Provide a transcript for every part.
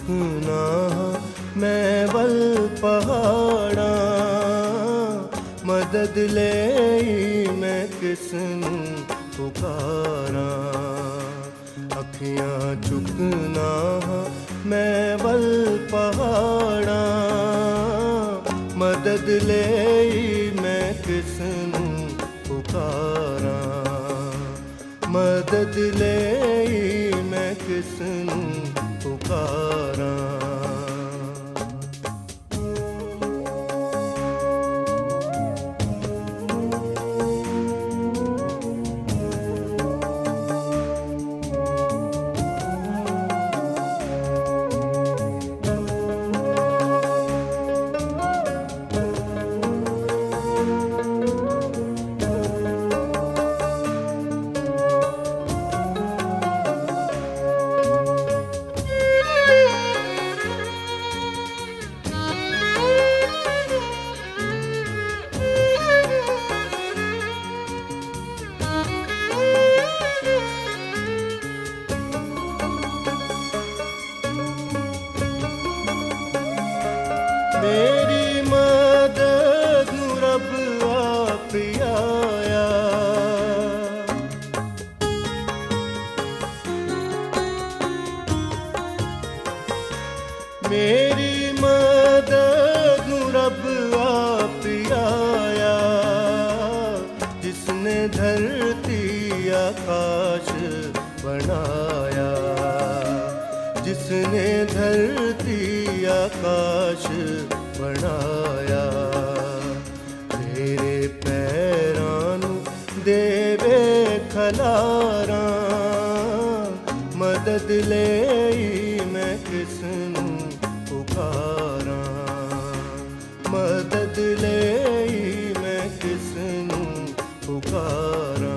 चुकना मैं वल पहाड़ा मदद ले मैं किसनू पुकारा अखियां चुकना मैं वल पहाड़ा मदद ले मैं किसनू पुकारा मदद ले मैं किसनू पुकारा। मेरी मदद नू रब आप आया मेरी मदद नू रब आप आया जिसने धरती आकाश बनाया जिसने धरती आकाश बनाया तेरे पैरां नू देवे खलारा मदद ले मैं किसनू पुकारा मदद ले मैं किसनू पुकारा।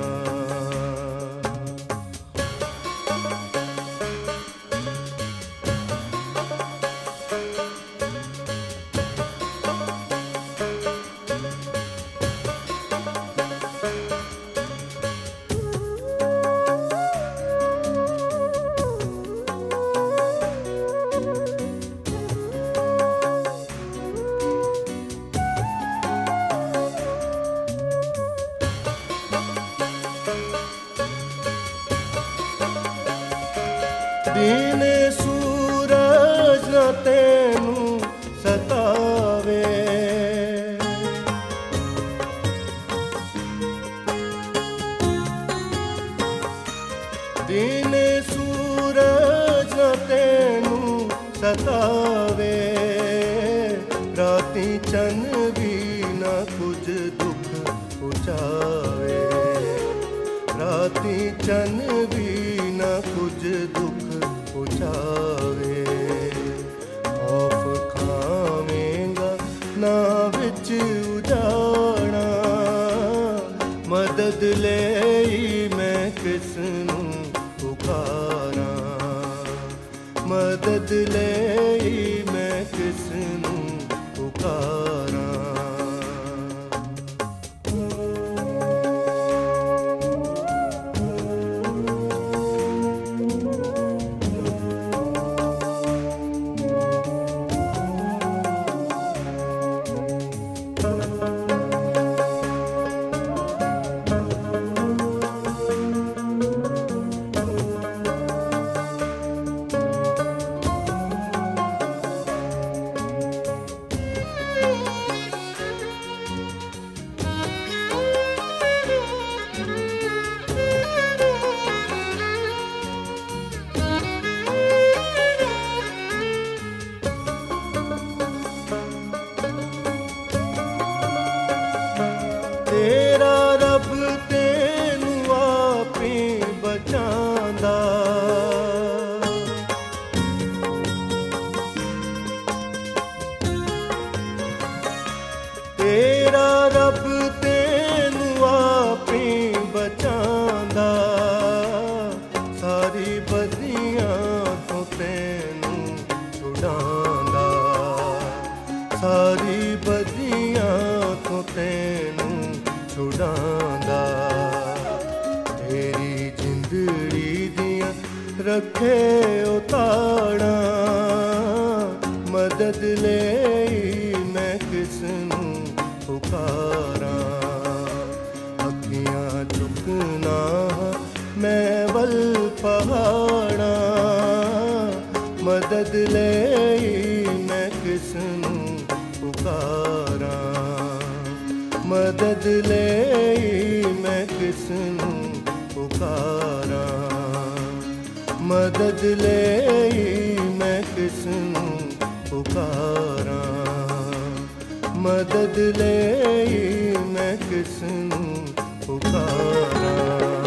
दीने सूरज न तेनू सतावे दीने सूरज न तेनू सतावे राती चन भी न कुछ दुख पुचावे राती चन भी न कुछ दुख पुचावे खौफ खावेंगा ना विच उजाड़ा मदद ले मैं किसनू पुकारा मदद ले मैं किसनू पुकारा। तेरा रब तेनू आपे बचांदा तेरा रब तेनू आपे बचांदा सारी बदियां तो तेनू छुड़ांदा सारी बदियां तो तेनू छुड़ांदा तेरी जिंदड़ी दियां रखे उताड़ा मदद ले मैं किसनूं पुकारां। अखियां चुकना मैं वल पहाड़ां, मदद ले मैं किसनूं पुकारां। मदद ले मैं किसनूं पुकारां। मदद ले मैं किसनूं पुकारां। मदद ले मैं किसनूं पुकारां।